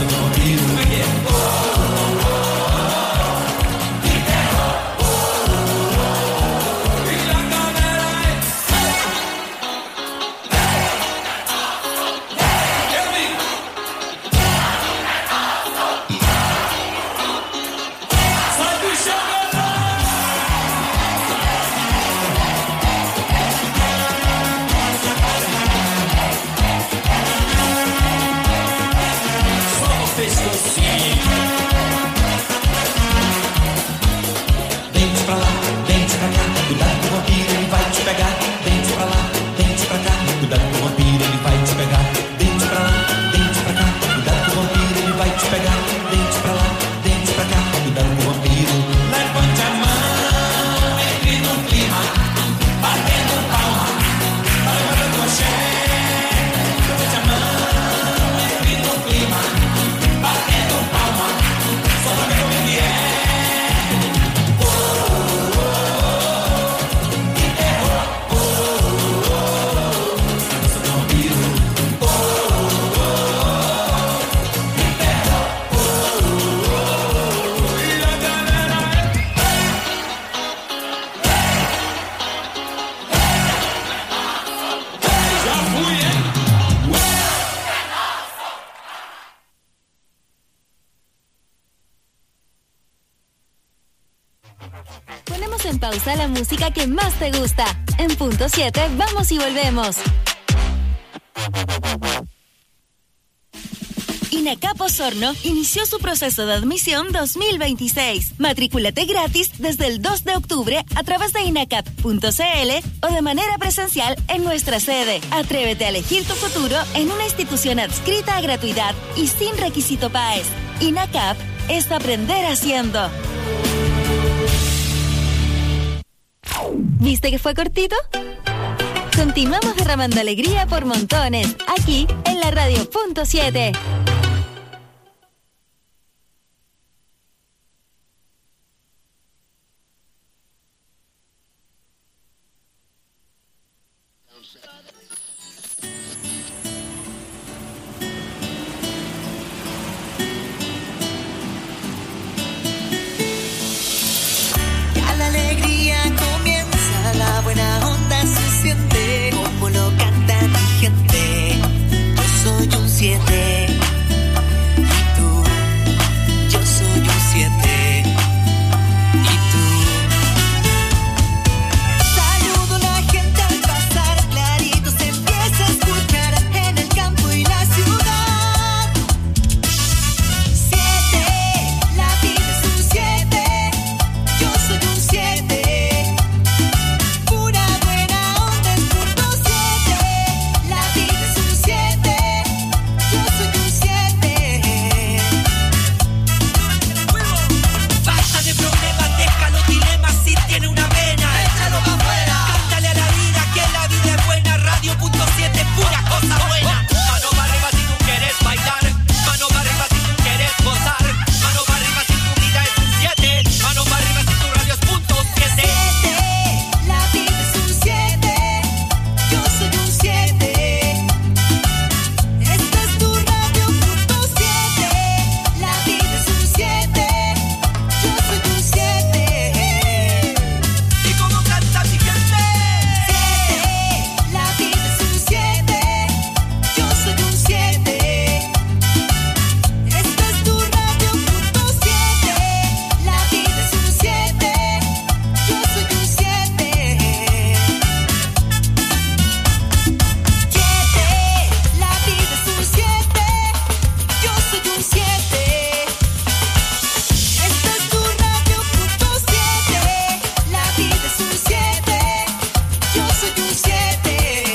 Ponemos en pausa la música que más te gusta. En punto 7, vamos y volvemos. INACAP Osorno inició su proceso de admisión 2026. Matrículate gratis desde el 2 de octubre a través de inacap.cl o de manera presencial en nuestra sede. Atrévete a elegir tu futuro en una institución adscrita a gratuidad y sin requisito PAES. INACAP es aprender haciendo. ¿Viste que fue cortito? Continuamos derramando alegría por montones, aquí en la Radio Punto 7. Ya la alegría comienza, la buena onda se siente, como lo canta mi gente. Yo soy un 7 y tú, yo soy un 7 y tú. Saludo a la gente al pasar, clarito se empieza a escuchar en el campo y la ciudad. 7, la vida es un 7, yo soy un 7. Pura buena onda es punto 7, la vida es un 7, yo soy un 7. Basta de problemas, deja los dilemas, si tiene una pena, échalo pa' afuera. Cántale a la vida que la vida es buena, Radio Punto 7, pura cosa buena. Mano para arriba si tú quieres bailar, mano para arriba si tú quieres gozar, mano para arriba si tu vida es un 7, mano para arriba si tu radio es punto 7. La vida es un 7, yo soy un 7. Esta es tu radio punto 7, la vida es un 7, yo soy un 7. ¿Y cómo canta mi gente? 7, la vida es un 7, yo soy un 7. Esta es tu radio punto 7, la vida es un 7, yo soy un 7. 7, la vida es un 7, yo soy un 7. Esta es tu radio punto 7, la vida es un 7, yo soy un 7.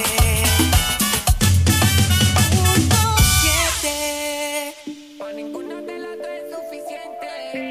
Punto 7. Para ninguna de las dos es suficiente.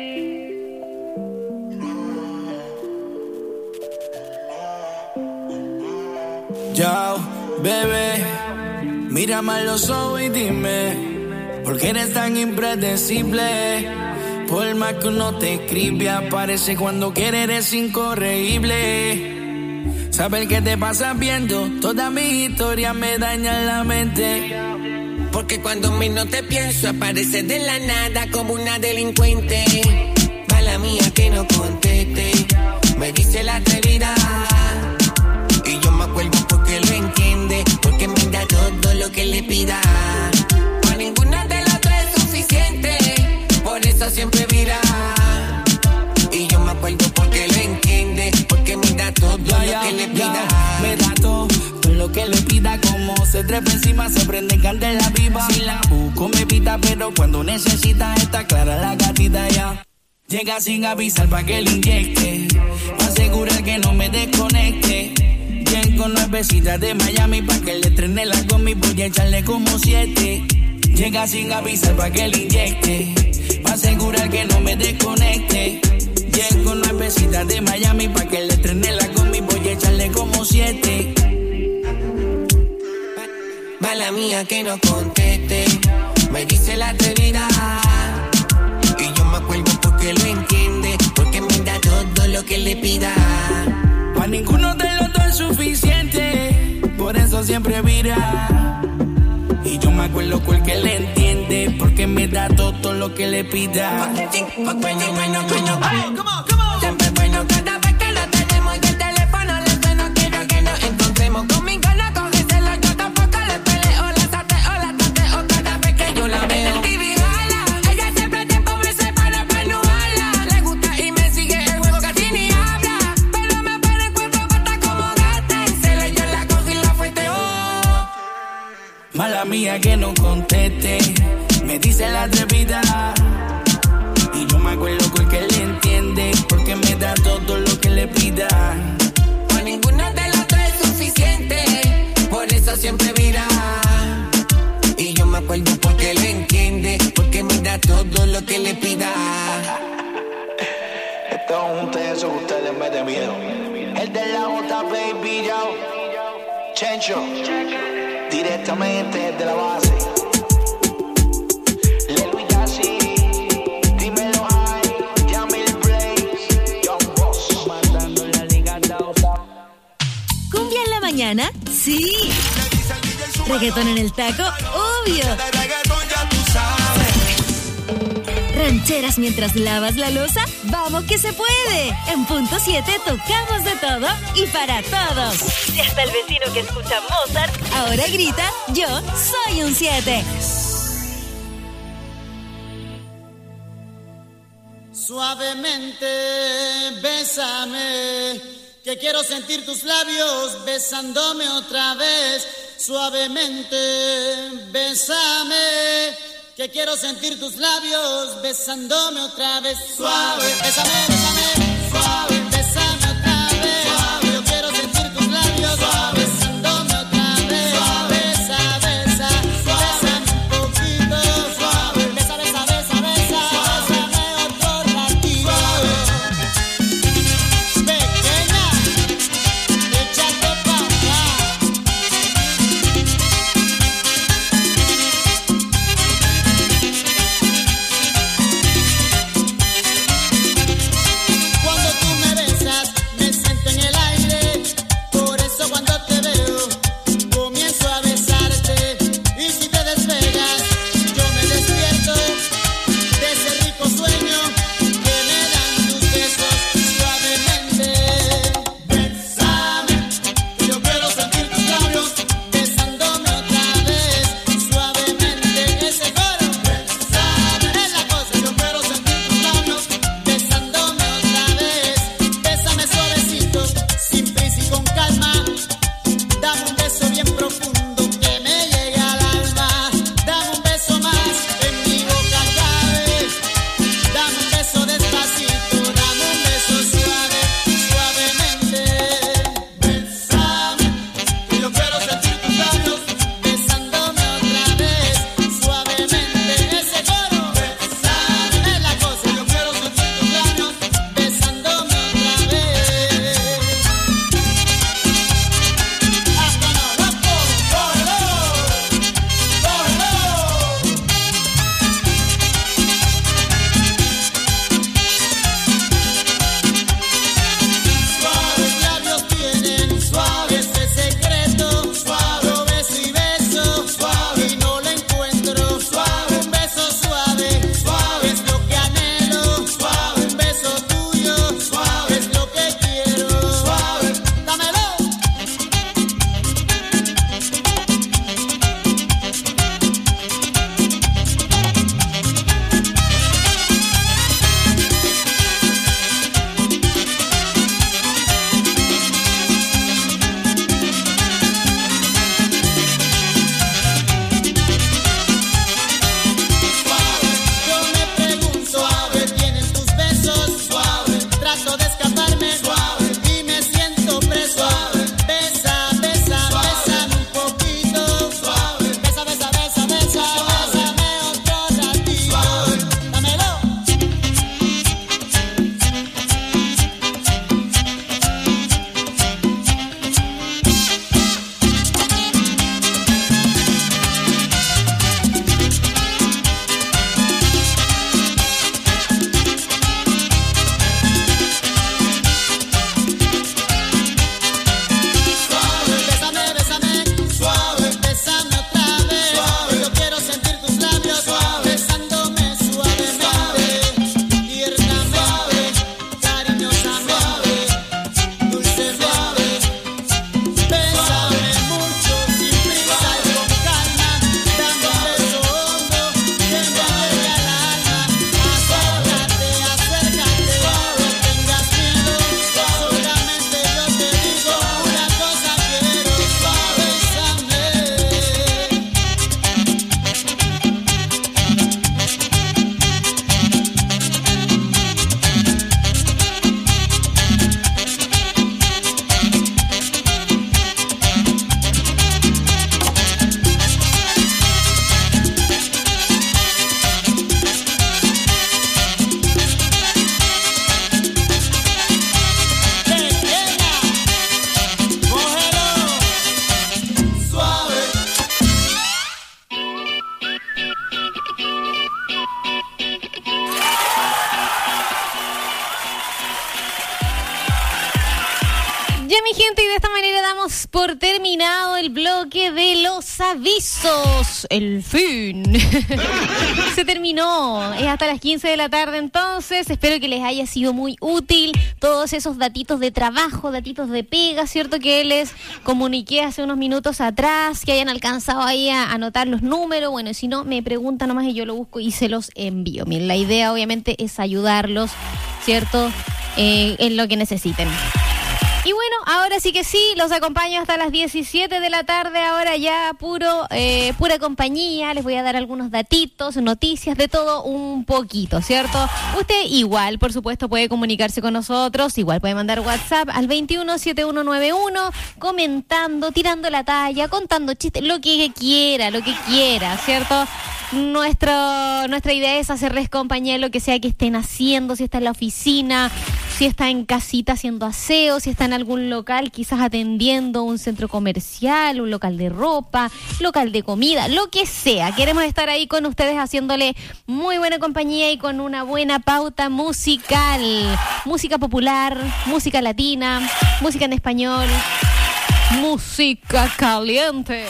Yo, bebé, mírame a los ojos y dime, ¿por qué eres tan impredecible? Por más que uno te escribe, aparece cuando quiere, eres incorregible. Saber qué te pasa viendo, toda mi historia me daña la mente. Porque cuando menos te pienso apareces de la nada como una delincuente. Mala mía que no conteste, me dice la atrevida. Y yo me acuerdo porque lo entiende, porque me da todo lo que le pida. Pa' ninguna de las tres es suficiente, por eso siempre vira. Y yo me acuerdo porque lo entiende, porque me da todo lo que le pida. Me da todo lo que le pida, como se trepa encima, se prende candela viva. Si la busco me pita, pero cuando necesita está clara la gatita ya. Llega sin avisar pa' que le inyecte, pa' asegurar que no me desconecte. Llego nuevecita de Miami pa' que le estrene la gomi, voy a echarle como 7. Llega sin avisar pa' que le inyecte, pa' asegurar que no me desconecte. Llego nuevecita de Miami pa' que le estrene la gomi, voy a echarle como 7. Mala mía que no conteste, me dice la atrevida. Y yo me acuerdo porque lo entiende, porque me da todo lo que le pida. Pa' ninguno de los dos es suficiente, por eso siempre vira. Y yo me acuerdo porque le entiende, porque me da todo lo que le pida. Siempre bueno cada vez que lo tenemos y el teléfono le suena, quiero que nos encontremos. Conmigo no cógeselo, yo tampoco le peleo, la tateo cada vez que yo la veo. Ella siempre tiempo me separa para no hablar. Le gusta y me sigue el juego, casi ni habla, pero me pone en cuatro patas como gata. En celo yo la cojo y la fueteo. Mala mía que no conteste, me dice la atrevida. Y yo me acuerdo porque le entiende, porque me da todo lo que le pida. Pa' ninguna de las tres es suficiente, por eso siempre vira. Y yo me acuerdo porque le entiende, porque me da todo lo que le pida. Esto es un tenso que usted le mete miedo. El de la J, baby, yo. Chencho, directamente desde la base. ¿Cumbia en la mañana? Sí. ¿Reggaetón en el taco? Obvio. ¿Rancheras mientras lavas la loza? ¡Vamos que se puede! En punto 7 tocamos de todo y para todos. Y hasta el vecino que escucha Mozart ahora grita, yo soy un 7. Suavemente, bésame, que quiero sentir tus labios besándome otra vez. Suavemente, bésame, que quiero sentir tus labios besándome otra vez. Suave, bésame, bésame, suave, bésame otra vez. Suave, yo quiero sentir tus labios besándome otra vez. Suave, besa, besa, bésame un poquito. Suave, besa, besa, besa, besa, bésame otro ratito. Pequeña, échate pa' acá. gente, y de esta manera damos por terminado el bloque de los avisos. El fin. Se terminó. Es hasta las 15 de la tarde entonces. Espero que les haya sido muy útil todos esos datitos de trabajo, datitos de pega, ¿cierto? Que les comuniqué hace unos minutos atrás, que hayan alcanzado ahí a anotar los números. Bueno, si no, me preguntan nomás y yo lo busco y se los envío. Miren, la idea obviamente es ayudarlos, ¿cierto? En lo que necesiten. Y bueno, ahora sí que sí, los acompaño hasta las 17 de la tarde, ahora ya pura compañía, les voy a dar algunos datitos, noticias, de todo un poquito, ¿cierto? Usted igual, por supuesto, puede comunicarse con nosotros, igual puede mandar WhatsApp al 217191, comentando, tirando la talla, contando chistes, lo que quiera, ¿cierto? Nuestra idea es hacerles compañía en lo que sea que estén haciendo, si está en la oficina, si está en casita haciendo aseo, si está en algún local, quizás atendiendo un centro comercial, un local de ropa, local de comida, lo que sea. Queremos estar ahí con ustedes haciéndole muy buena compañía y con una buena pauta musical. Música popular, música latina, música en español, música caliente.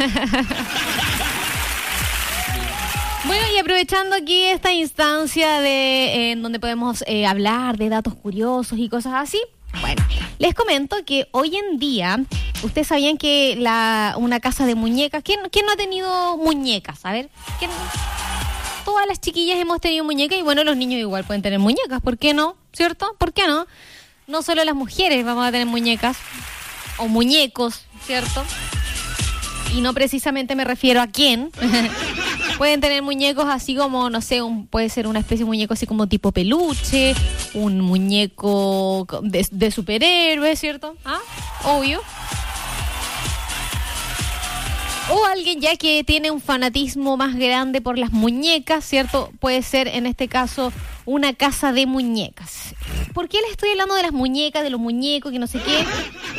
Bueno, y aprovechando aquí esta instancia en donde podemos hablar de datos curiosos y cosas así, bueno, les comento que hoy en día, ustedes sabían que una casa de muñecas, ¿quién no ha tenido muñecas? A ver, todas las chiquillas hemos tenido muñecas y bueno, los niños igual pueden tener muñecas, ¿por qué no? ¿Cierto? ¿Por qué no? No solo las mujeres vamos a tener muñecas o muñecos, ¿cierto? Y no precisamente me refiero a quién. Pueden tener muñecos así como, no sé, puede ser una especie de muñeco así como tipo peluche, un muñeco de superhéroe, ¿cierto? ¿Ah? Obvio. O alguien ya que tiene un fanatismo más grande por las muñecas, ¿cierto? Puede ser, en este caso, una casa de muñecas. ¿Por qué les estoy hablando de las muñecas, de los muñecos, que no sé qué?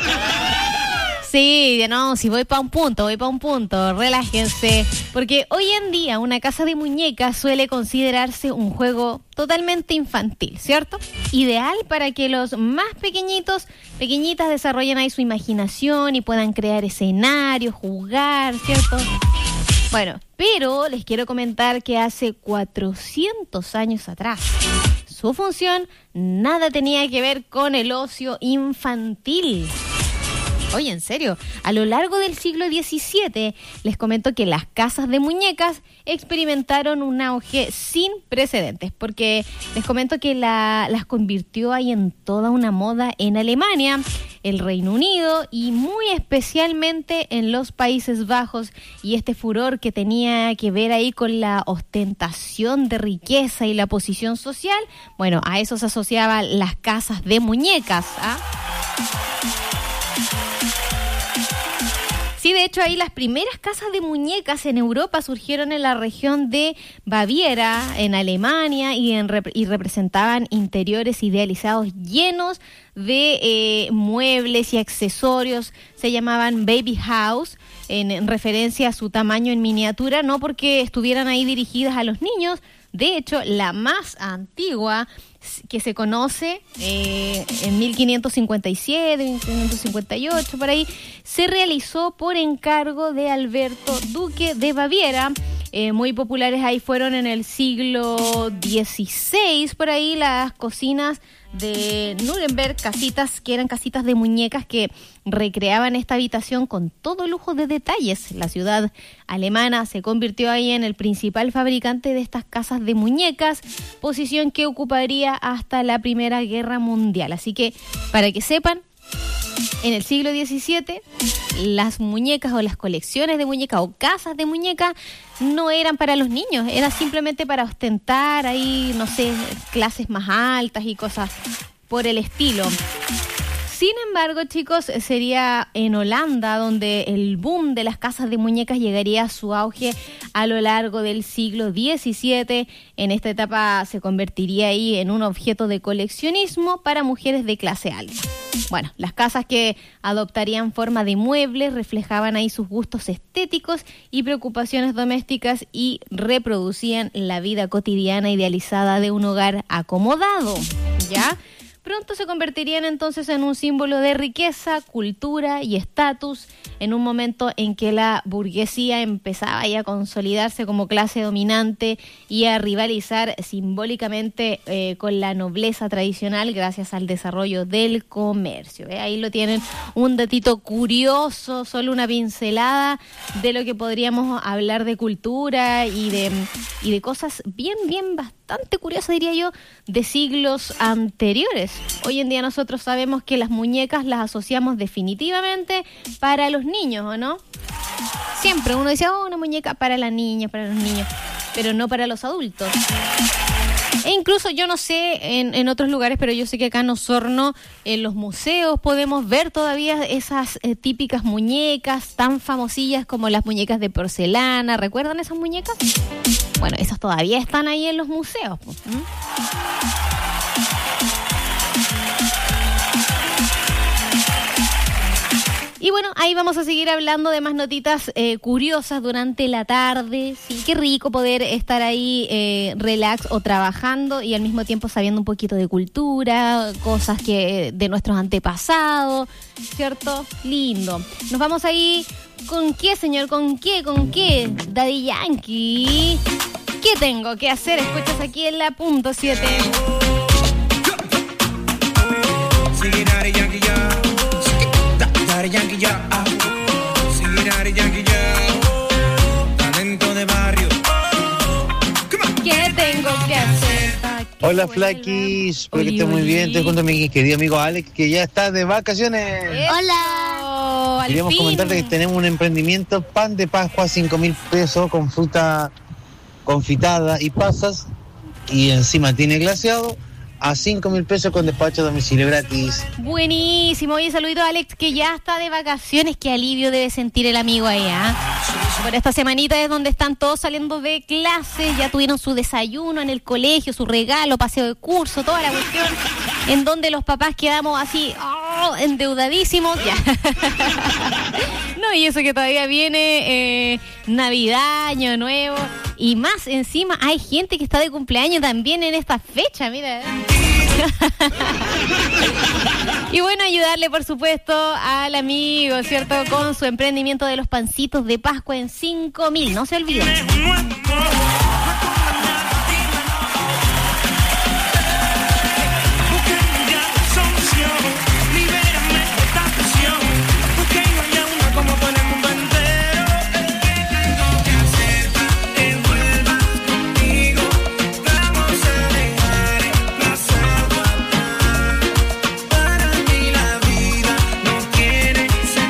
Sí, no, si voy para un punto, relájense. Porque hoy en día una casa de muñecas suele considerarse un juego totalmente infantil, ¿cierto? Ideal para que los más pequeñitas desarrollen ahí su imaginación y puedan crear escenarios, jugar, ¿cierto? Bueno, pero les quiero comentar que hace 400 años atrás, su función nada tenía que ver con el ocio infantil. Oye, en serio, a lo largo del siglo XVII les comento que las casas de muñecas experimentaron un auge sin precedentes, porque les comento que las convirtió ahí en toda una moda en Alemania, el Reino Unido y muy especialmente en los Países Bajos, y este furor que tenía que ver ahí con la ostentación de riqueza y la posición social, bueno, a eso se asociaban las casas de muñecas, ¿ah? Sí, de hecho, ahí las primeras casas de muñecas en Europa surgieron en la región de Baviera, en Alemania, y representaban interiores idealizados llenos de muebles y accesorios. Se llamaban baby house, en referencia a su tamaño en miniatura, no porque estuvieran ahí dirigidas a los niños. De hecho, la más antigua que se conoce, en 1557, 1558, por ahí, se realizó por encargo de Alberto, duque de Baviera. Muy populares ahí fueron en el siglo XVI, por ahí, las cocinas de Nuremberg, casitas que eran casitas de muñecas que recreaban esta habitación con todo lujo de detalles. La ciudad alemana se convirtió ahí en el principal fabricante de estas casas de muñecas, posición que ocuparía hasta la Primera Guerra Mundial. Así que, para que sepan, en el siglo XVII, las muñecas o las colecciones de muñecas o casas de muñecas no eran para los niños, era simplemente para ostentar ahí, no sé, clases más altas y cosas por el estilo. Sin embargo, chicos, sería en Holanda donde el boom de las casas de muñecas llegaría a su auge a lo largo del siglo XVII. En esta etapa se convertiría ahí en un objeto de coleccionismo para mujeres de clase alta. Bueno, las casas que adoptarían forma de muebles reflejaban ahí sus gustos estéticos y preocupaciones domésticas y reproducían la vida cotidiana idealizada de un hogar acomodado, ¿ya? pronto se convertirían entonces en un símbolo de riqueza, cultura y estatus, en un momento en que la burguesía empezaba ya a consolidarse como clase dominante y a rivalizar simbólicamente con la nobleza tradicional gracias al desarrollo del comercio. Ahí lo tienen, un datito curioso, solo una pincelada de lo que podríamos hablar de cultura y de cosas bien bastante curiosas, diría yo, de siglos anteriores. Hoy en día nosotros sabemos que las muñecas las asociamos definitivamente para los niños, ¿o no? Siempre uno dice, una muñeca para la niña, para los niños, pero no para los adultos. E incluso yo no sé en otros lugares, pero yo sé que acá en Osorno, en los museos, podemos ver todavía esas típicas muñecas tan famosillas como las muñecas de porcelana. ¿Recuerdan esas muñecas? Bueno, esas todavía están ahí en los museos. Y bueno, ahí vamos a seguir hablando de más notitas curiosas durante la tarde. Sí, qué rico poder estar ahí relax o trabajando y al mismo tiempo sabiendo un poquito de cultura, cosas que de nuestros antepasados, ¿cierto? Lindo. Nos vamos ahí. ¿Con qué, señor? ¿Con qué? Daddy Yankee. ¿Qué tengo que hacer? Escuchas aquí en la punto 7. Sigue Daddy Yankee ya. Daddy Yankee ya. Sigue Daddy Yankee ya. Talento de barrio. ¿Qué tengo que hacer? Hola Flaquis, espero que estés muy bien. Estoy junto a mi querido amigo Alex, que ya está de vacaciones. ¡Hola! Queríamos comentarte que tenemos un emprendimiento, pan de Pascua, 5.000 pesos, con fruta confitada y pasas, y encima tiene glaseado, a 5.000 pesos con despacho a domicilio gratis. Buenísimo. Oye, saludito a Alex, que ya está de vacaciones. Qué alivio debe sentir el amigo ahí, ¿ah? Por esta semanita es donde están todos saliendo de clase, ya tuvieron su desayuno en el colegio, su regalo, paseo de curso, toda la cuestión, en donde los papás quedamos así, endeudadísimos. Ya. No, y eso que todavía viene Navidad, Año Nuevo, y más encima hay gente que está de cumpleaños también en esta fecha, mira. Y bueno, ayudarle por supuesto al amigo, ¿cierto? Con su emprendimiento de los pancitos de Pascua en 5.000, no se olviden.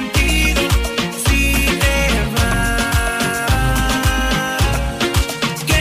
Que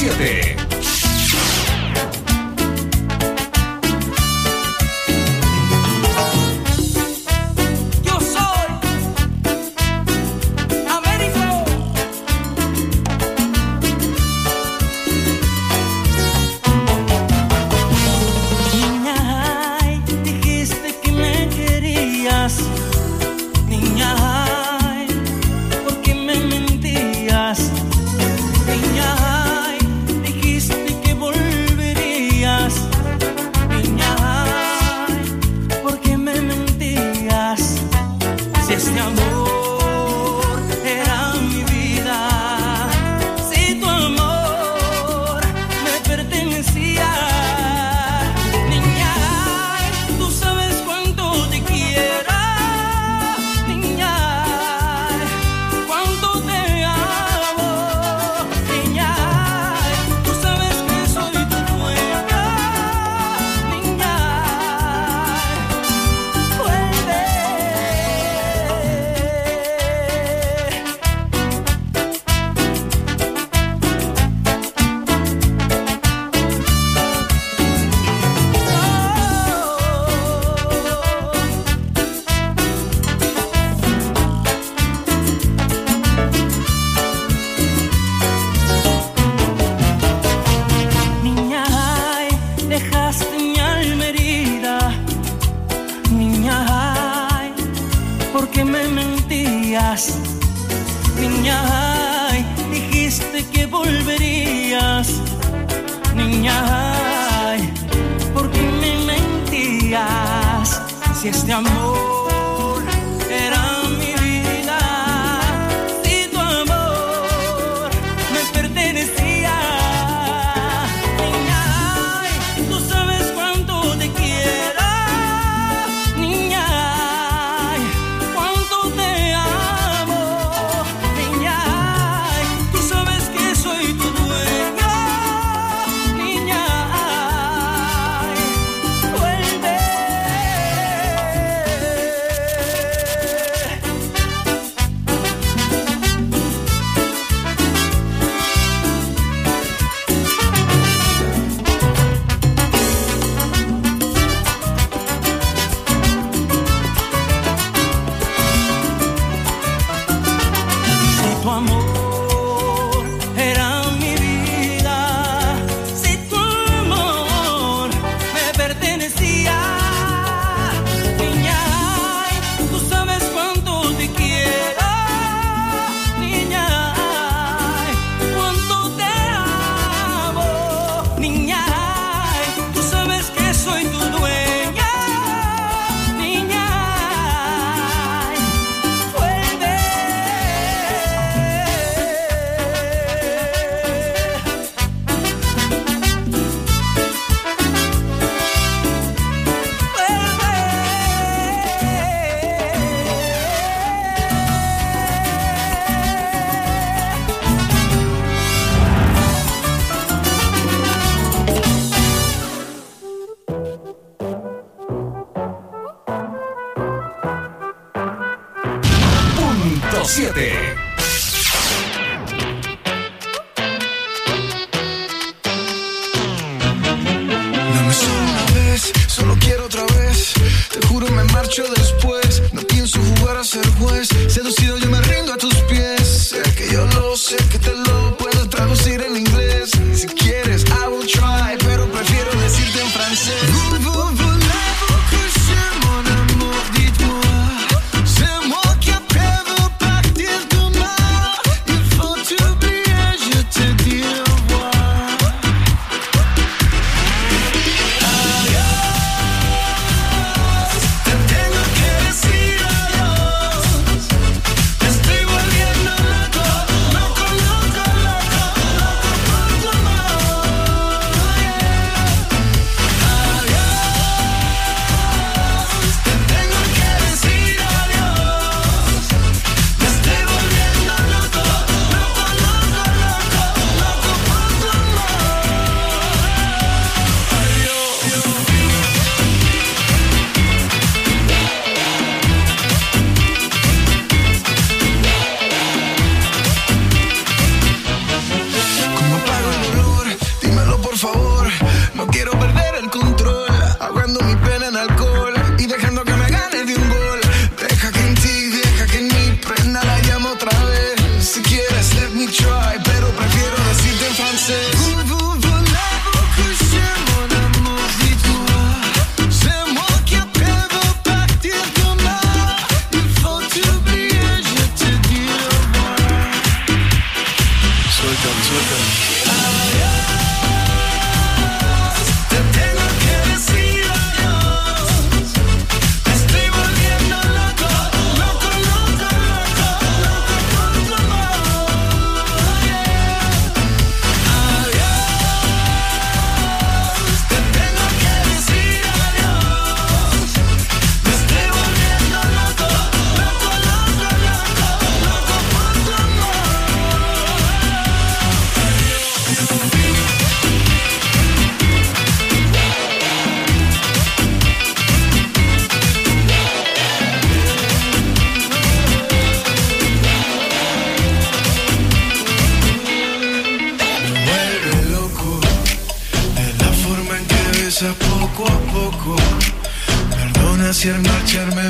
100.7.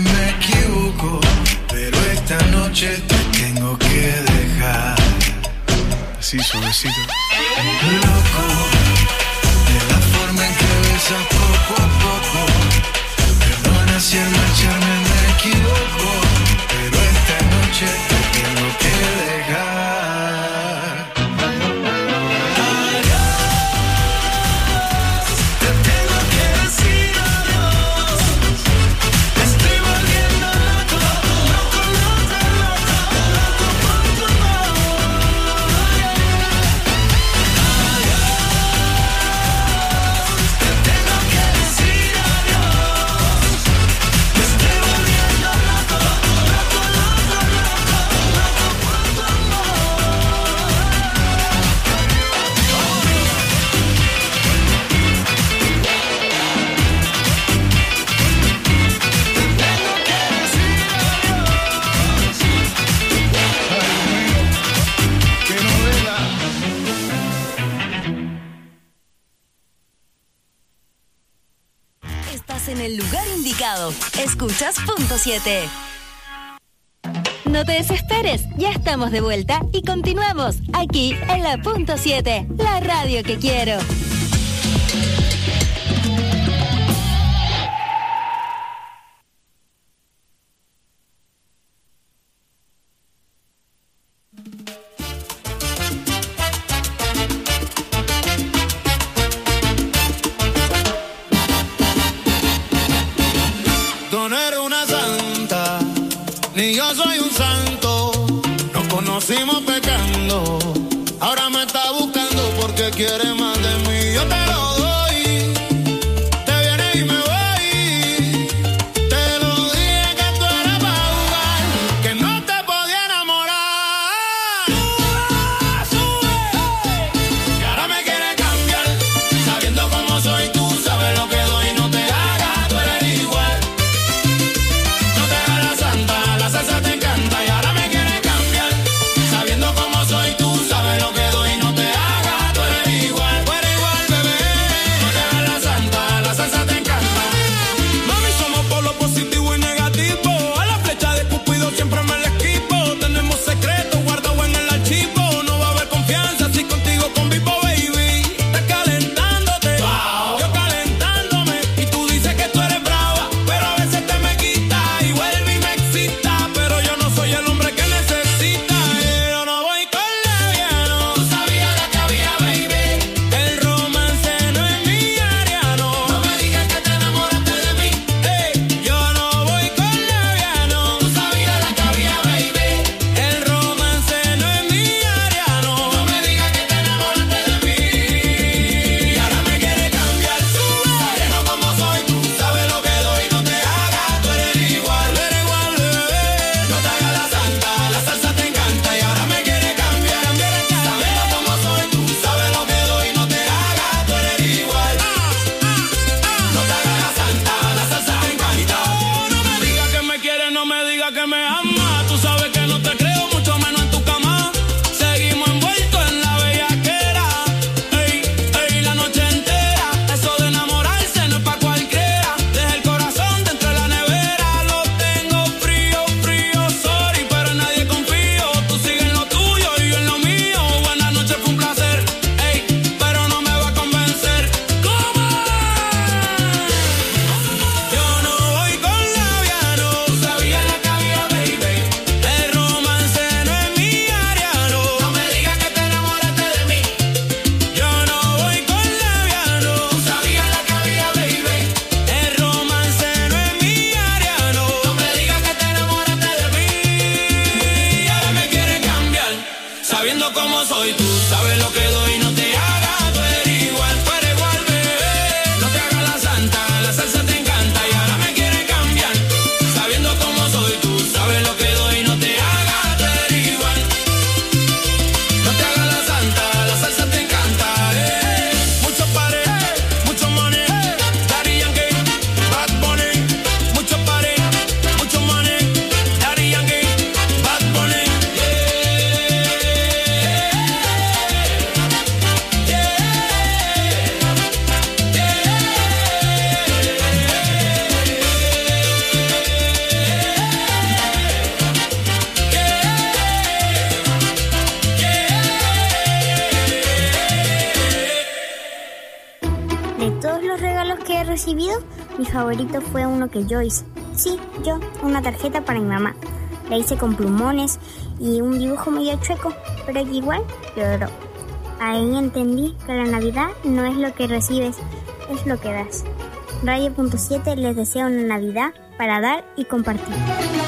me equivoco, pero esta noche te tengo que dejar. Así suavecito. Loco, de la forma en que besas poco a poco. Perdona si al marcharme me equivoco, pero esta noche te tengo que dejar. En el lugar indicado. Escuchas Punto 7. No te desesperes, ya estamos de vuelta y continuamos aquí en la Punto 7, la radio que quiero. Conocimos pecando, ahora me está buscando porque quiere más de mí. Yo te lo doy, te vienes y me voy. Te lo dije que tú eras para jugar, que no te podía enamorar. Sube, y ahora me quiere cambiar, sabiendo cómo soy. Tú sabes lo que doy, no te hagas, tú eres igual. No te hagas la santa, la salsa te encanta y ahora me quiere cambiar. Sabiendo cómo soy, tú sabes lo que doy, no te hagas, tú eres igual, bebé. No te hagas la salsa te encanta. Mami, somos por lo positivo y negativo. A la flecha de Cupido siempre me la esquivo. Tenemos secretos guardados en el archivo. No va a haber confianza si contigo convivo, baby. Estás calentándote, wow. Yo calentándome. Y tú dices que tú eres brava, pero a veces te me quita y vuelve y me excita. Pero yo no soy el hombre que necesita. Yo no voy con leviano. Tú sabías lo que había, baby. El romance no es mi área, no. No me digas que te enamoraste de mí. Yo no voy con leviano. Tú sabías lo que había, baby. El romance no es mi área, no. No me digas que te enamoraste de mí. Y ahora me quiere cambiar. Sabiendo cómo soy, tú sabes lo que doy, no te hagas, tú eres igual, bebé. No te hagas la santa, la salsa te encanta y ahora me quiere cambiar. Sabiendo cómo soy, tú sabes lo que doy, no te hagas, tú eres igual. No te hagas la santa, la salsa te encanta. No me digas que me quieres, no me digas que me amas. Tú sabes que no te creo, mucho menos en tu cama. Seguimos envueltos en la bellaquera. La noche entera. Eso de enamorarse no es pa' cualquiera. Deja el corazón dentro de la nevera. Lo tengo frío, sorry, pero en nadie confío. Tú sigues en lo tuyo y yo en lo mío. Buenas noches, fue un placer, pero no me va a convencer. ¿Cómo? Yo no voy con labiano. Tú sabías la que había, baby. Mi favorito fue uno que yo hice. Sí, yo, una tarjeta para mi mamá. La hice con plumones y un dibujo medio chueco, pero ella igual lloró. Ahí entendí que la Navidad no es lo que recibes, es lo que das. Radio.7 les desea una Navidad para dar y compartir.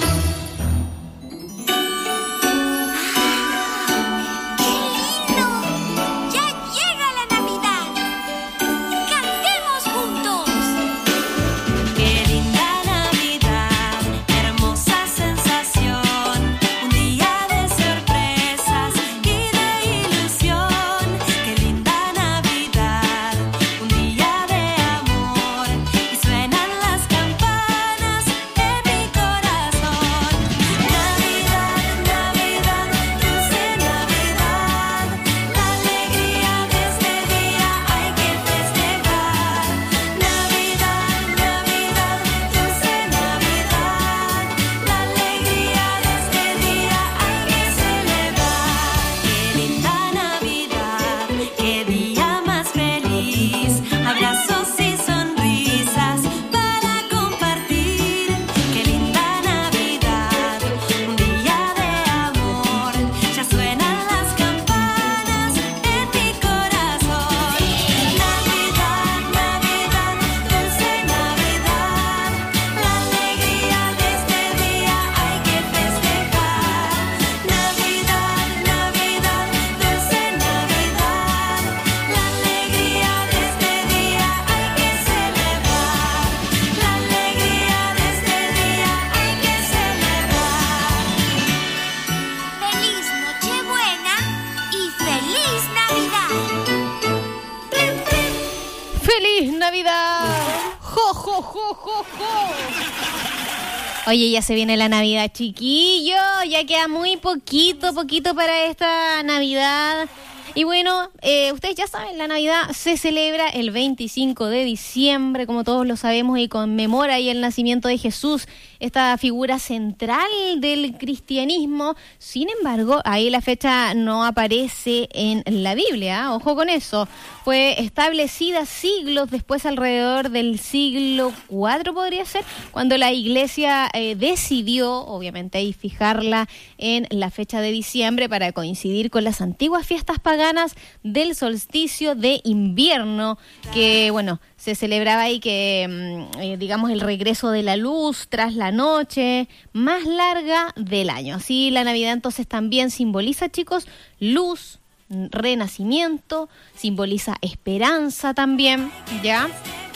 Oye, ya se viene la Navidad, chiquillo. Ya queda muy poquito para esta Navidad. Y bueno, ustedes ya saben, la Navidad se celebra el 25 de diciembre, como todos lo sabemos, y conmemora ahí el nacimiento de Jesús, esta figura central del cristianismo. Sin embargo, ahí la fecha no aparece en la Biblia, ojo con eso. Fue establecida siglos después, alrededor del siglo IV, podría ser, cuando la Iglesia decidió, obviamente, ahí fijarla en la fecha de diciembre para coincidir con las antiguas fiestas paganas del solsticio de invierno, que, bueno, se celebraba ahí que, digamos, el regreso de la luz tras la noche más larga del año. Así la Navidad entonces también simboliza, chicos, luz, renacimiento, simboliza esperanza también, ¿ya?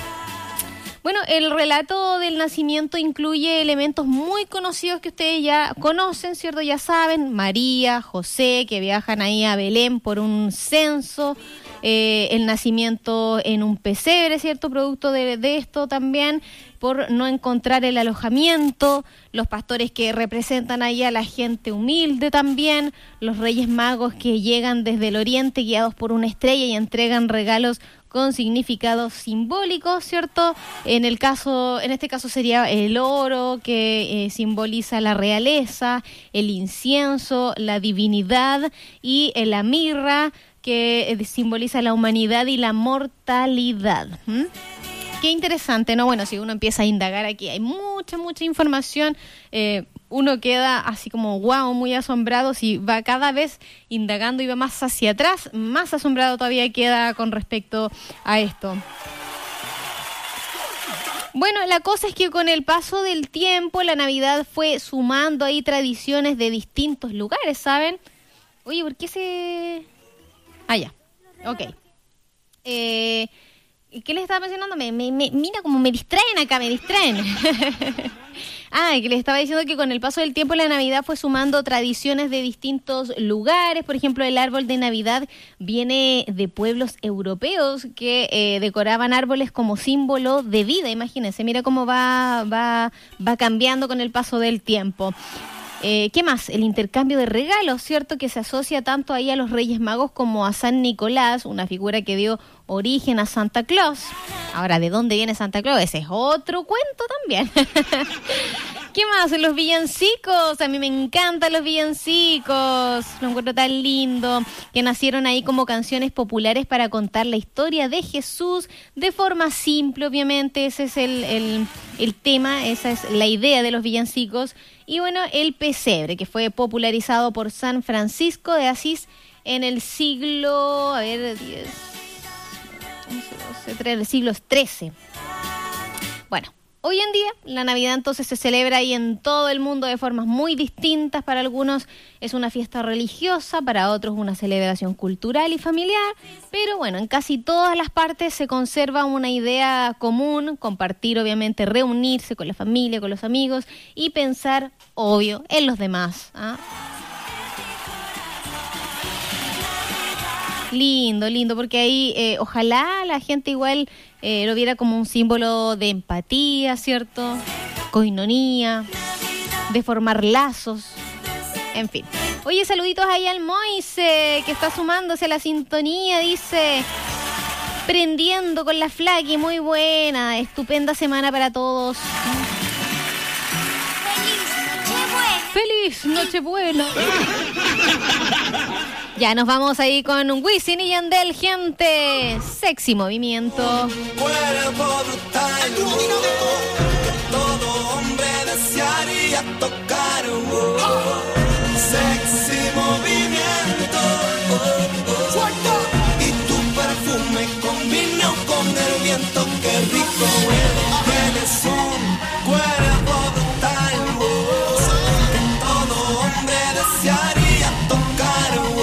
Bueno, el relato del nacimiento incluye elementos muy conocidos que ustedes ya conocen, ¿cierto? Ya saben, María, José, que viajan ahí a Belén por un censo, el nacimiento en un pesebre, ¿cierto? Producto de esto también, por no encontrar el alojamiento, los pastores que representan ahí a la gente humilde también, los reyes magos que llegan desde el oriente guiados por una estrella y entregan regalos con significados simbólicos, ¿cierto? En este caso sería el oro, que simboliza la realeza, el incienso, la divinidad, y la mirra, que simboliza la humanidad y la mortalidad. Qué interesante, ¿no? Bueno, si uno empieza a indagar aquí, hay mucha información. Uno queda así como wow, muy asombrado. Si va cada vez indagando y va más hacia atrás, más asombrado todavía queda con respecto a esto. Bueno, la cosa es que con el paso del tiempo la Navidad fue sumando ahí tradiciones de distintos lugares, ¿saben? Oye, ¿por qué se...? Ah, ya. Ok. ¿Qué les estaba mencionando? Mira cómo me distraen acá, me distraen. Que les estaba diciendo que con el paso del tiempo la Navidad fue sumando tradiciones de distintos lugares. Por ejemplo, el árbol de Navidad viene de pueblos europeos que decoraban árboles como símbolo de vida. Imagínense, mira cómo va cambiando con el paso del tiempo. ¿Qué más? El intercambio de regalos, ¿cierto? Que se asocia tanto ahí a los Reyes Magos como a San Nicolás, una figura que dio origen a Santa Claus. Ahora, ¿de dónde viene Santa Claus? Ese es otro cuento también. ¿Qué más? Los villancicos. A mí me encantan los villancicos. Lo encuentro tan lindo. Que nacieron ahí como canciones populares para contar la historia de Jesús de forma simple, obviamente. Ese es el tema, esa es la idea de los villancicos. Y bueno, el pesebre, que fue popularizado por San Francisco de Asís en el siglo... el siglo XIII. Bueno. Hoy en día, la Navidad entonces se celebra ahí en todo el mundo de formas muy distintas. Para algunos es una fiesta religiosa, para otros una celebración cultural y familiar. Pero bueno, en casi todas las partes se conserva una idea común, compartir, obviamente, reunirse con la familia, con los amigos y pensar, obvio, en los demás. Lindo, porque ahí ojalá la gente igual lo viera como un símbolo de empatía, ¿cierto? Coinonía, de formar lazos, en fin. Oye, saluditos ahí al Moise, que está sumándose a la sintonía, dice, prendiendo con la Flaqui, muy buena, estupenda semana para todos. ¡Feliz Nochebuena! Ya nos vamos ahí con Wisin y Yandel, gente. Sexy movimiento. Cuerpo brutal, todo hombre desearía tocar. Sexy movimiento. Y tu perfume combinó con el viento. Qué rico huele. Tienes un cuerpo brutal, todo hombre desearía tocar.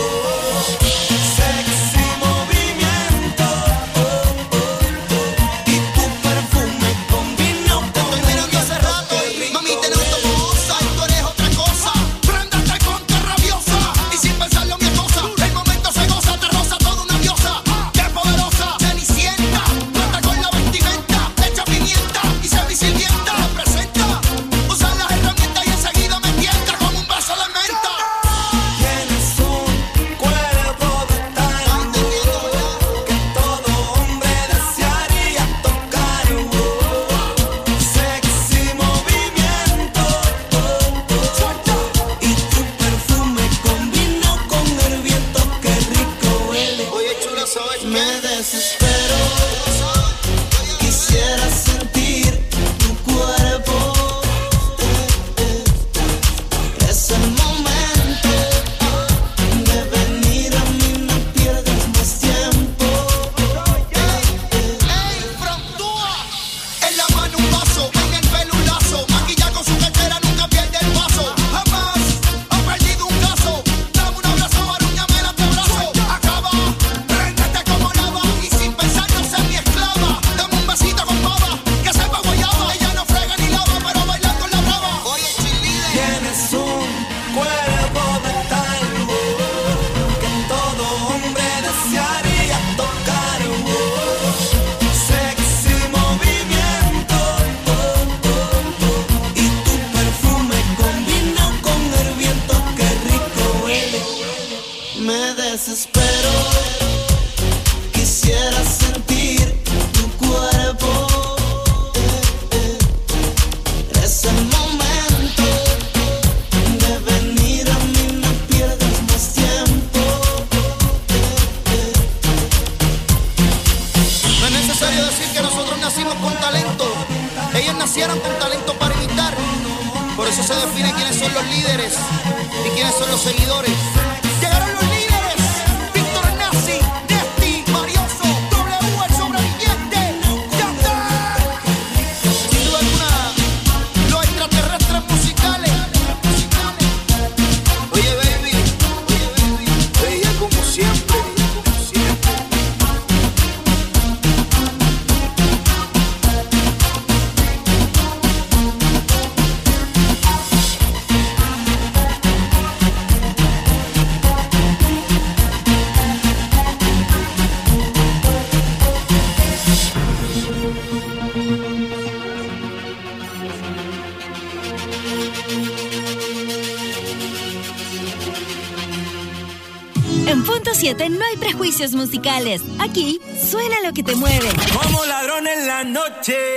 En Punto 7 no hay prejuicios musicales. Aquí suena lo que te mueve. Como ladrón en la noche.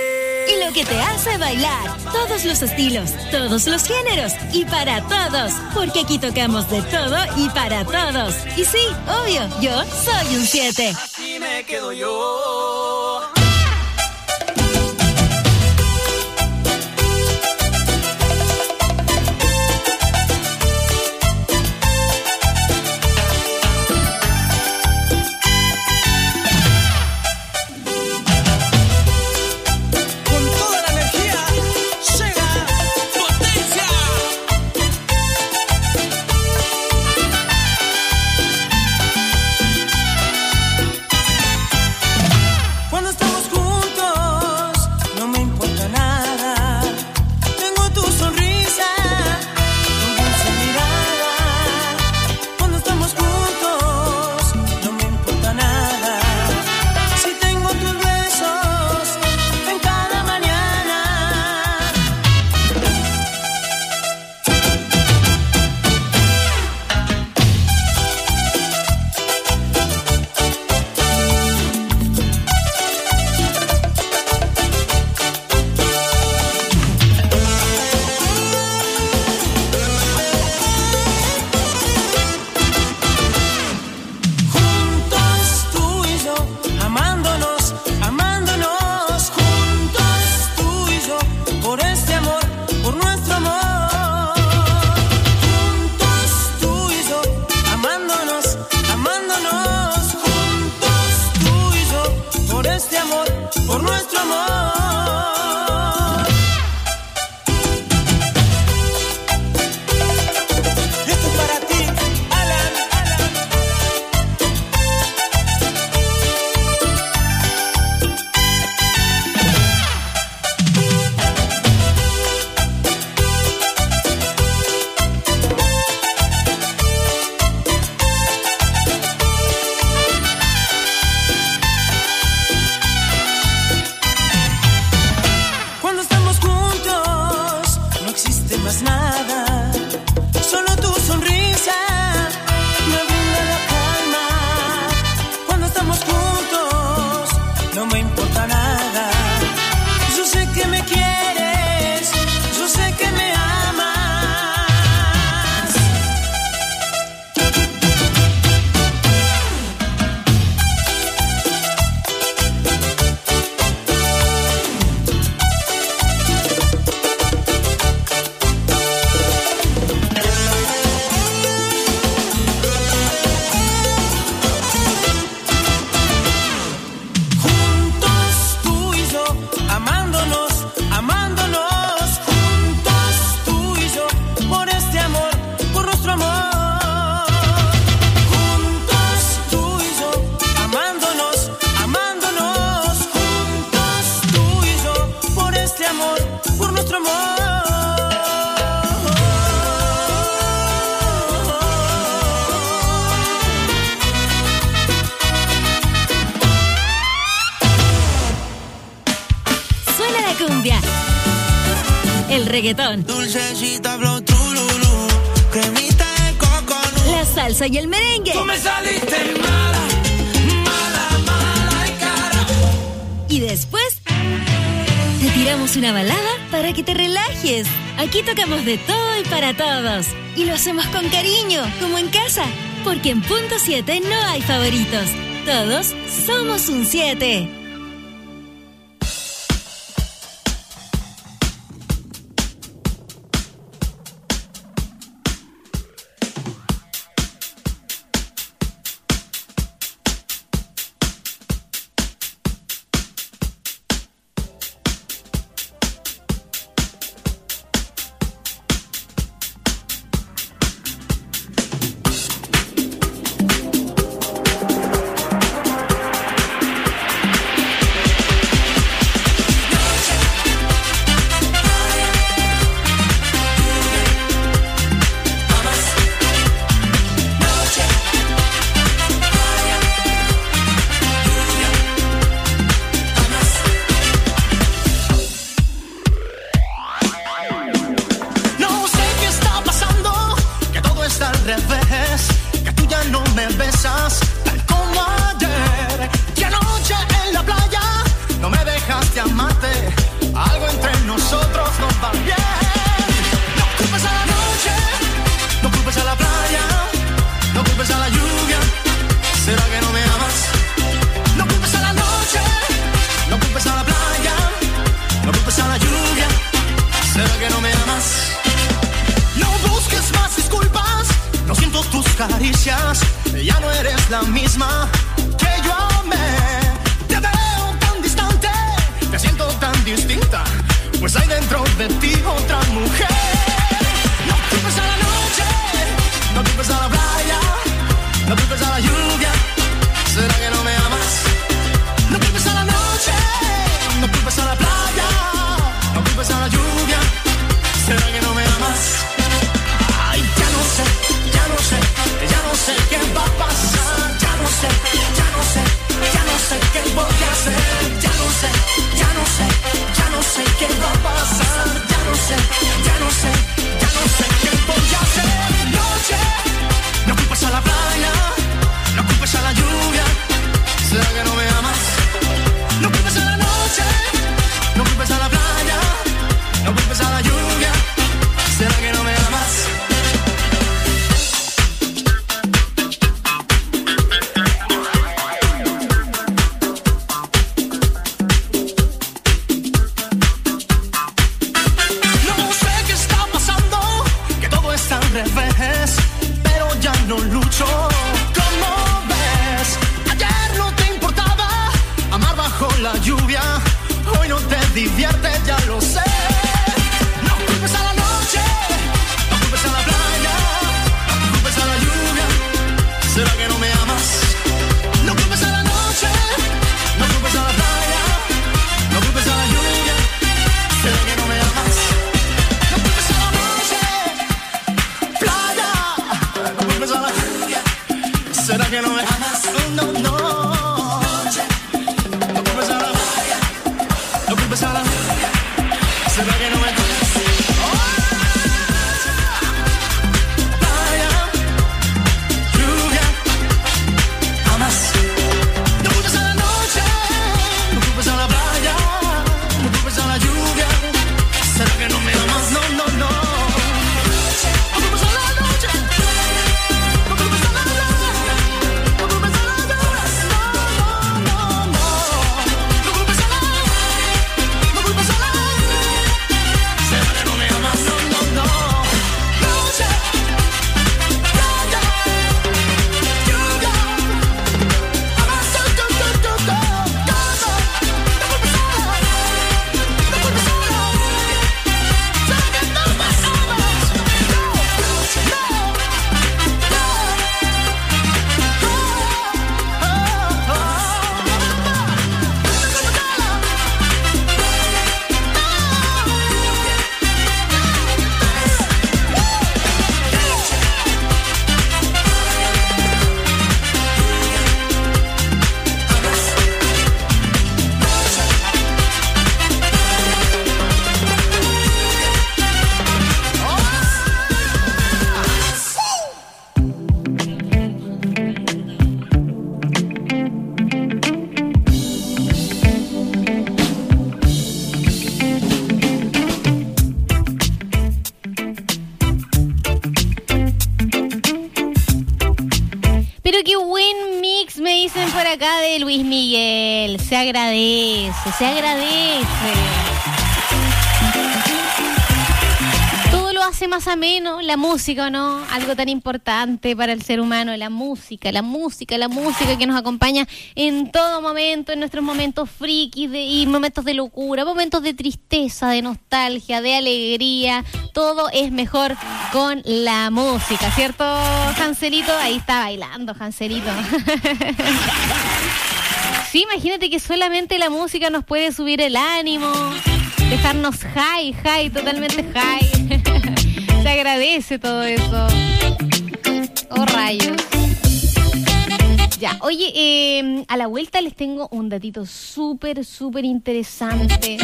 y lo que te hace bailar. Todos los estilos, todos los géneros y para todos. Porque aquí tocamos de todo y para todos. Y sí, obvio, yo soy un 7. Así me quedo yo. Reggaetón, dulcecita, flow, trululú, cremita de coco, la salsa y el merengue. Tú me saliste mala, mala, mala de cara. Y después te tiramos una balada para que te relajes. Aquí tocamos de todo y para todos. Y lo hacemos con cariño, como en casa. Porque en Punto 7 no hay favoritos. Todos somos un 7. caricias, ya no eres la misma que yo amé. Te veo tan distante, te siento tan distinta, pues hay dentro de ti otra mujer. No culpes a la noche, no culpes a la playa, no culpes a la lluvia, ¿será que no me amas? No culpes a la noche, no culpes a la playa, no culpes a la lluvia, ¿será que no me amas? Ay, ya no sé, ya no sé, ya no sé qué va a pasar. Ya no sé, ya no sé, ya no sé qué voy a hacer. Ya no sé, ya no sé, ya no sé qué va a pasar. Ya no sé, ya no sé, ya no sé qué voy a hacer. Noche, no culpes a la playa, no culpes a la lluvia, ¿será que no me amas? No culpes a la noche, no culpes a la playa, no culpes a la lluvia, ¿será que no me amas? No sé qué está pasando, que todo está al revés, pero ya no lucho. ¿Cómo ves? Ayer no te importaba amar bajo la lluvia, hoy no te divierte, ya lo sé. No culpes a la noche, no culpes a la playa, no culpes a la lluvia, ¿será que no me amas? No culpes a la noche, no culpes a la playa, no culpes a la lluvia, ¿será que no me amas? No culpes a la noche, playa, no culpes a la lluvia, ¿será que no me amas? No, no, no culpes a la playa, no culpes a la lluvia, ¿será que no me amas? Acá de Luis Miguel, se agradece, se agradece. Todo lo hace más ameno, la música, ¿no? Algo tan importante para el ser humano, la música que nos acompaña en todo momento, en nuestros momentos frikis y momentos de locura, momentos de tristeza, de nostalgia, de alegría. Todo es mejor con la música, ¿cierto, Hanselito? Ahí está bailando, Hanselito. Sí, imagínate que solamente la música nos puede subir el ánimo, dejarnos high, totalmente high. Se agradece todo eso. Oh, rayos. Ya, oye, a la vuelta les tengo un datito súper interesante.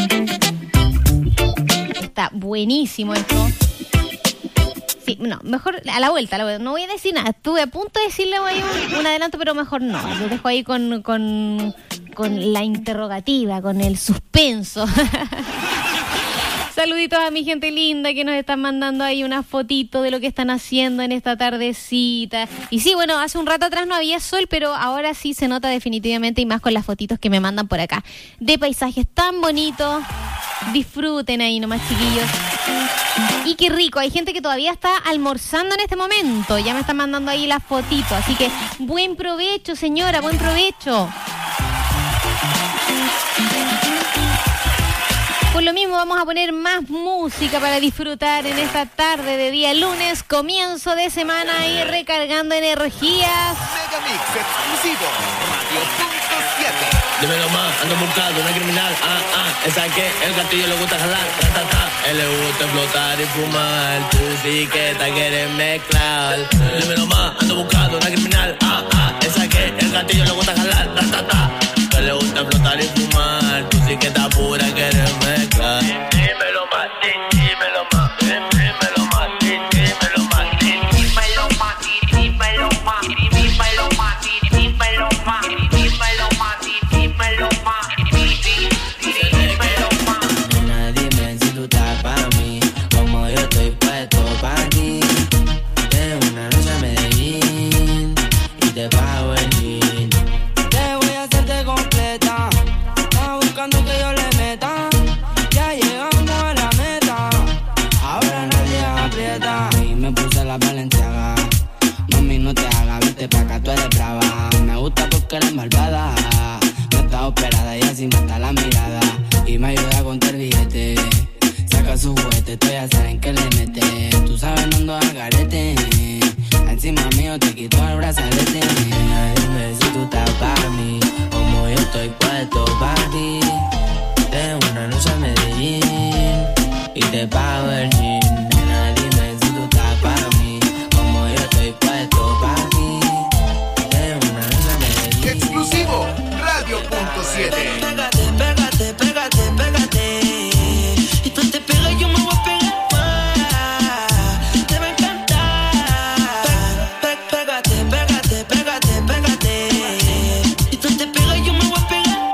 Está buenísimo esto. Sí, no, mejor a la vuelta. No voy a decir nada. Estuve a punto de decirle ahí un adelanto, pero mejor no. Lo dejo ahí con la interrogativa, con el suspenso. Saluditos a mi gente linda que nos están mandando ahí una fotito de lo que están haciendo en esta tardecita. Y sí, bueno, hace un rato atrás no había sol, pero ahora sí se nota definitivamente, y más con las fotitos que me mandan por acá de paisajes tan bonitos. Disfruten ahí nomás, chiquillos. Y qué rico, hay gente que todavía está almorzando en este momento. Ya me están mandando ahí las fotitos. Así que buen provecho, señora, buen provecho. Por lo mismo vamos a poner más música para disfrutar en esta tarde de día lunes, comienzo de semana y recargando energías. Megamix exclusivo, Radio.7. Dímelo más, ando buscando una criminal, esa que el gatillo le gusta jalar, él le gusta explotar y fumar, tú sí que te quieres mezclar. Dímelo más, ando buscando una criminal, esa que el gatillo le gusta jalar, él le gusta explotar y fumar, tú sí que te pura quieres mezclar. Dímelo más, dímelo más, dímelo más, dímelo más, dímelo más, dímelo más, dímelo más, dímelo más, dímelo más. Nena, dime si tú estás pa' mí, como yo estoy puesto pa' ti. Tengo una noche a Medellín y te pago el jean. Te voy a hacerte completa, estás buscando que yo le meta. Ya llegamos a la meta, ahora nadie aprieta. Y me puse la Balenciaga, mami no te hagas, vete pa' acá, tú eres brava. Me gusta porque eres malvada, está operada y así mata la mirada. Y me ayuda a contar billete. Saca su juguete, tú ya saben que le mete. Tú sabes, no ando al garete. Encima mío te quito el brazalete. Nena, dime si tú estás para mí, como yo estoy puesto para ti. Tengo una noche a Medellín y te pago el jean. Nena, dime si tú estás para mí, como yo estoy puesto para ti. Tengo una noche a Medellín. Exclusivo, Radio.7. Pégate, pégate, pégate, pégate. Y tú te pegas y yo me voy a pegar más. Te va a encantar. Pégate, pégate, pégate, pégate. Y tú te pegas y yo me voy a pegar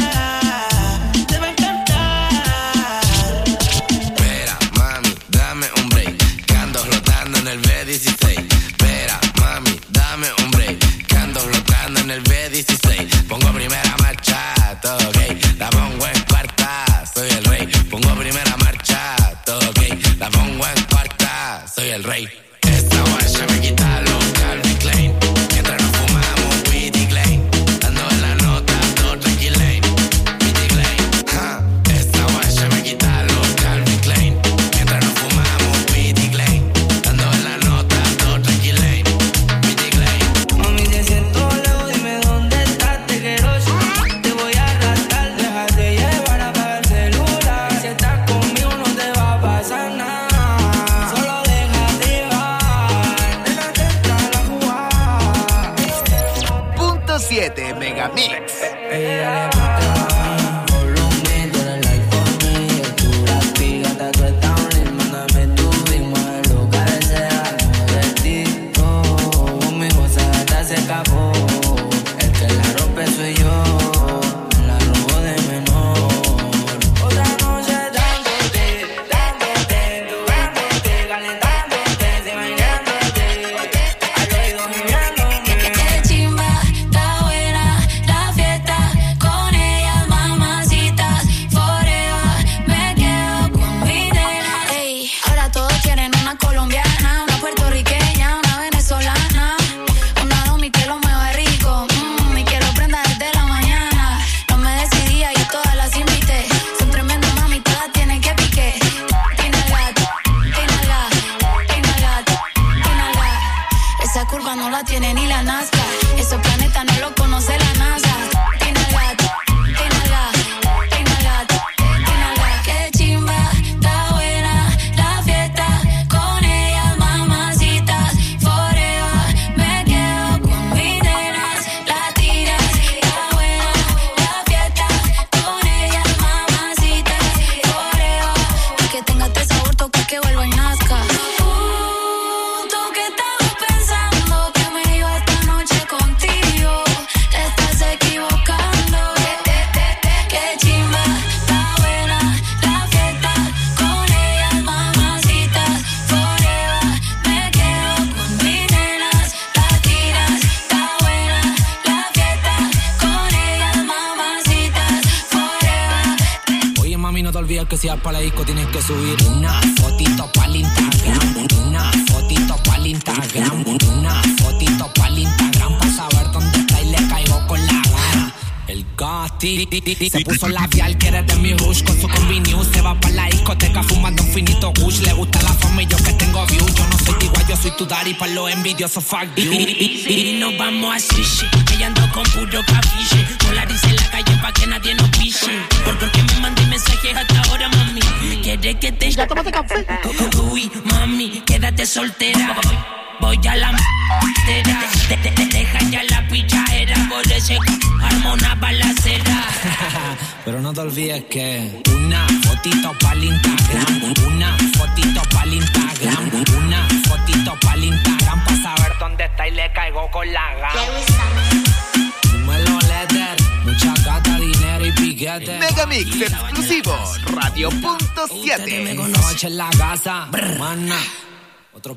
más. Te va a encantar. Espera, mami, dame un break, que ando flotando en el B16. Espera, mami, dame un break, que ando flotando en el B16. Pongo primera marcha, todo ok, la pongo en cuarta, soy el rey. Pongo primera marcha, todo ok, la pongo en cuarta, soy el rey. Esta guacha me quita los Calvin Klein, mientras nos fumamos Witty Klein, dando en la nota, todo tranquilane, Witty Klein. Esta guacha me quita los Calvin Klein, mientras nos fumamos Witty Klein, dando en la nota, todo tranquilane, Witty Klein. Mami, te siento lejos, dime dónde estás, te quiero. Te voy a arrastrar, déjate llevar, apaga el celular. Si estás conmigo no te va a pasar nada, solo déjate llevar, déjate entrar a jugar. Punto 7 Megamix. Ella le gusta volumen, tú eres like for me. Tú la pigas, tú estás un mándame tu ritmo, el lugar sea de ti. Oh, mi cosa se escapó, el que la rompe soy yo, la robo de menor. Otra noche dándote, dándote, calentándote, se bailándote, al oído gimiéndome. Qué chimba, está buena la fiesta, con ellas mamacitas, forever, me quedo con mi nena. Ey, ahora todos quieren una colombiana, una puertorriqueña, una venezolana, una domi que lo mueva rico, y que lo prenda desde la mañana. No me decidía y todas las invité, son tremendas mami, todas tienen que pique. Inhala, esa curva no la tiene ni la Nazca, esos planetas no lo conoce la NASA. Inhala, qué chimba, está buena la fiesta, con ellas mamacitas, forever, me quedo con mis nenas latinas. Está buena la fiesta, con ellas mamacitas, forever, pa' que tenga este sabor, toca que vuelva y nazca. ¿Tú qué estabas pensando? Que me iba esta noche contigo. Te estás que si vas pa' la disco tienes que subir una fotito pa'l Instagram, una fotito pa'l Instagram, una fotito pa'l Instagram, pa' saber dónde está y le caigo con la gana. El Casti se puso labial, quiere de mi rush con su combi news. Se va pa' la discoteca fumando un finito gush. Le gusta la fama y yo que tengo views. Yo no soy igual, yo soy tu daddy pa' los envidiosos, fuck you. Y nos vamos a shishi. Ella ando con puro capiche. Polarice en la calle pa' que nadie nos piche. Porque me mandé mensajes hasta ahora, mami. ¿Quieres que te... ¿Ya tomaste café? Uy, mami, quédate soltera. Voy a la m***era. Deja ya la pichadera. Por ese arma una balacera. Pero no te olvides que una fotito pa'l Instagram, una fotito pa'l Instagram, una fotito pa'l Instagram, pa' saber dónde está y le caigo con la gana. Número letter, mucha gata, dinero y piquete. Megamix exclusivo, Radio.7. Noche en la casa, mana.